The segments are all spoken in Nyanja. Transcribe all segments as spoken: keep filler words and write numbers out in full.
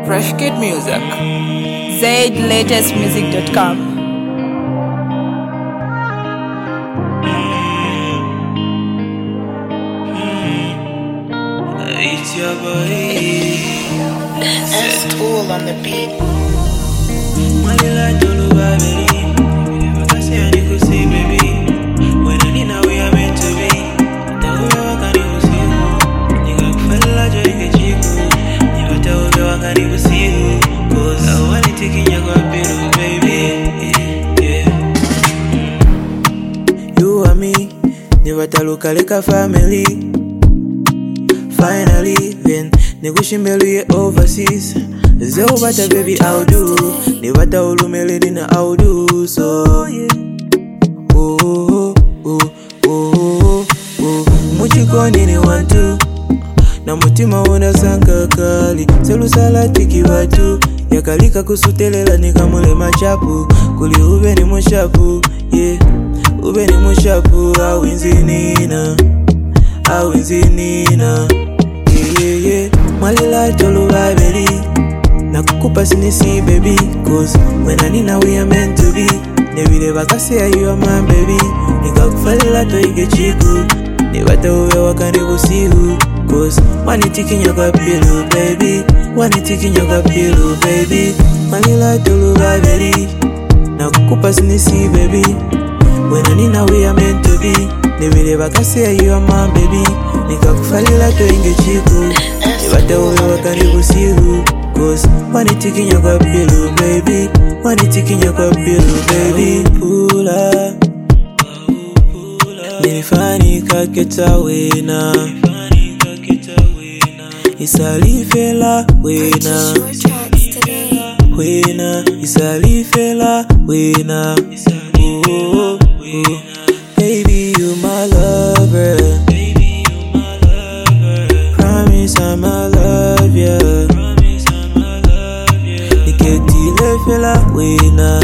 Fresh Kid Music. zaid latest music dot com. It's your boy. That's Tool on the beat. Malila tolu baberi. Wakasi ani kusi baby. When I need now we are meant to be. Tawe wakani usiku. Niga kufala jo inge chiku. Niga tawe wakani usiku. Cause I want it taking ya kwa piru baby. Yeah. You and me. Niga taluka leka family. Finally, when Nigushimeli overseas, Zeo bata baby, I'll do. Nivata ulumeledi na I'll do. So, yeah. Oh, oh, oh, oh, oh. Muchiko nini wantu. Na mutima wana sanka kali. Selu salati kiwatu. Yakalika kusutelela nikamule machapu. Kuli ube ni mushapu. Yeah, ube ni mushapu. Awinzi nina. Awinzi nina. Yeah, yeah. Malila tolu baberi. Nakukupa sinisi baby. Cause when I need now we are meant to be. Nebile bakasi ya you are my baby. Nika kufalila to ige chiku. Nibata uwe wakani busihu. Cause wani tiki nyoka pilu baby. Wani tiki nyoka pilu baby. Malila tolu baberi. Nakukupa sinisi baby. When I need now we are meant to be. Nebile bakasi ya you are my baby. Nika kufalila to inge chiku. Nibata uwe wakani busihu. Cause wani tiki nyoka pilu baby. Wani tiki nyoka pilu baby. Pula Nifani kaketa wena Isalifela wena Wena Isalifela wena. Oh, oh, oh. Baby you my lover. Promise I'ma love ya. Niketile fela wena.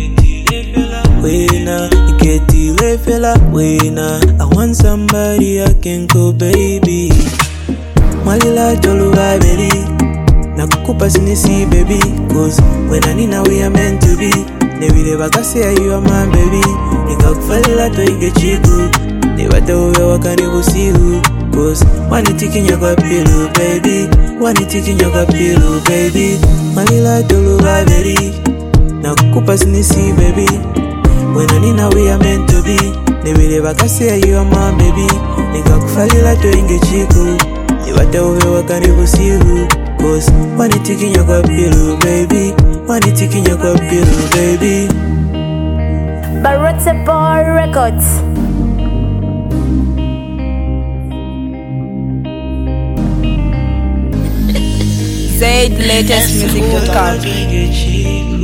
Wena Niketile fela wena. I want somebody I can go baby. Malila tolu baberi. Nakukupa sinisi baby. Cause when I need now we are meant to be. Nebile bakasi ya you are my baby. Nika kufalila to ige chiku. Nibata uwe wakani busihu. Cause wani tiki nyoka pilu baby. Wani tiki nyoka pilu baby. Malila tolu baberi. Nakukupa sinisi baby. When I need now we are meant to be. Nebile bakasi ya you are my baby. Nika kufalila to inge chiku. Nibata uwe wakani busihu. Cause wani tiki nyoka pilu baby. Wani tiki nyoka pilu baby. Barotse Bar Records. zaid latest music dot com.